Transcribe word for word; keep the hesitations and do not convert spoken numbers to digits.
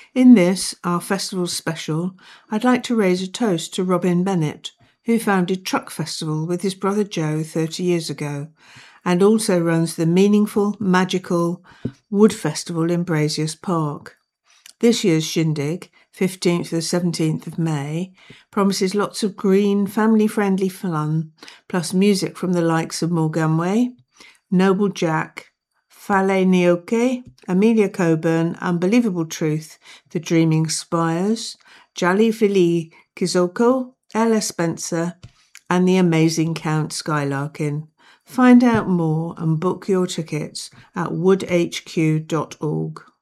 In this, our festival special, I'd like to raise a toast to Robin Bennett, who founded Truck Festival with his brother Joe thirty years ago, and also runs the meaningful, magical Wood Festival in Braziers Park. This year's shindig, fifteenth to the seventeenth of May, promises lots of green, family-friendly fun, plus music from the likes of Morgan Way, Noble Jack, Fale Nioke, Amelia Coburn, Unbelievable Truth, The Dreaming Spires, Jali Fili Kizoko, Ella Spencer, and the amazing Count Skylarkin. Find out more and book your tickets at wood h q dot org.